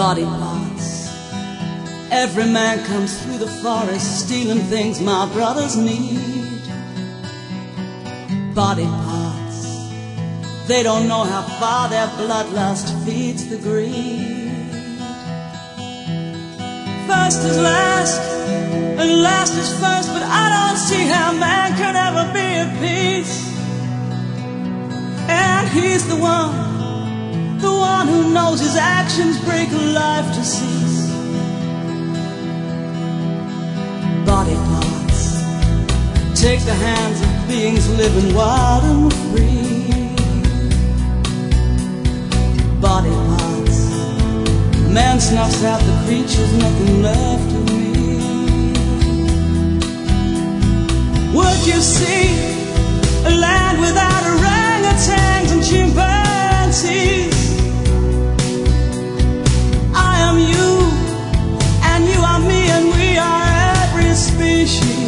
body parts. Every man comes through the forest stealing things my brothers need. Body parts. They don't know how far their bloodlust feeds the greed. First is last, and last is first, but I don't see how man can ever be at peace. And he's the one who knows his actions break life to cease. Body parts take the hands of beings living wild and free. Body parts, man snuffs out the creatures, nothing left of me. Would you see a land without orangutans and chimpanzees? I am you, and you are me, and we are every species.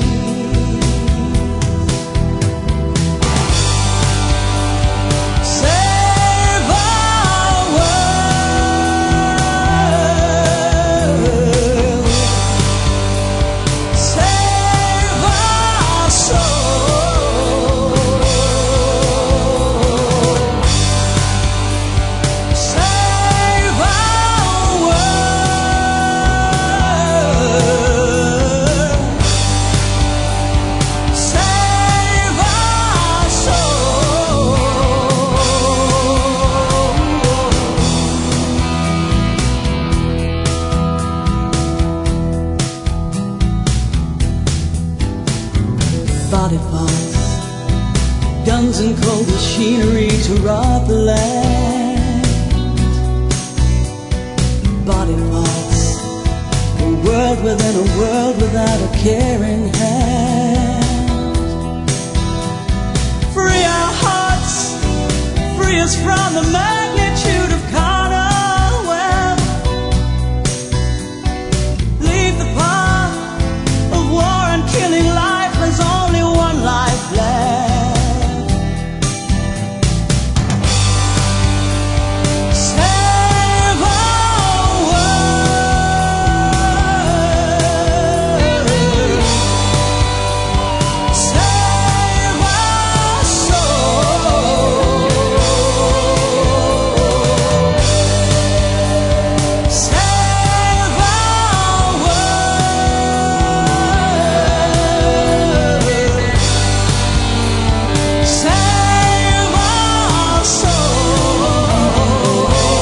Save our world, save our soul, save our world, save our soul. Body parts, guns and cold machinery to rob the land. Body parts, a world within a world without a caring hand. Free our hearts, free us from the magnitude of carnal wealth. Leave the path of war and killing life, there's only one life left. Save our world, save our soul, save our world, save our soul.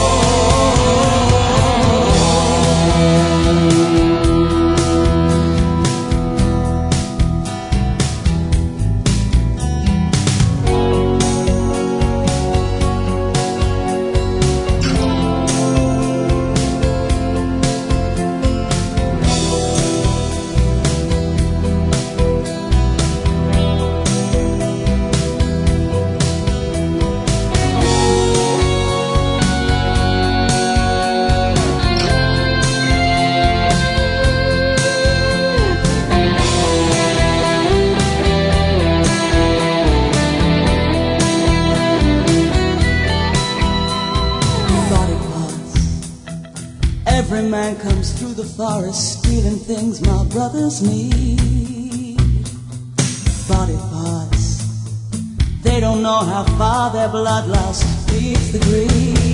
Body parts. Every man comes through the forest stealing things my brothers need. Body parts. They don't know how far their bloodlust feeds the greed.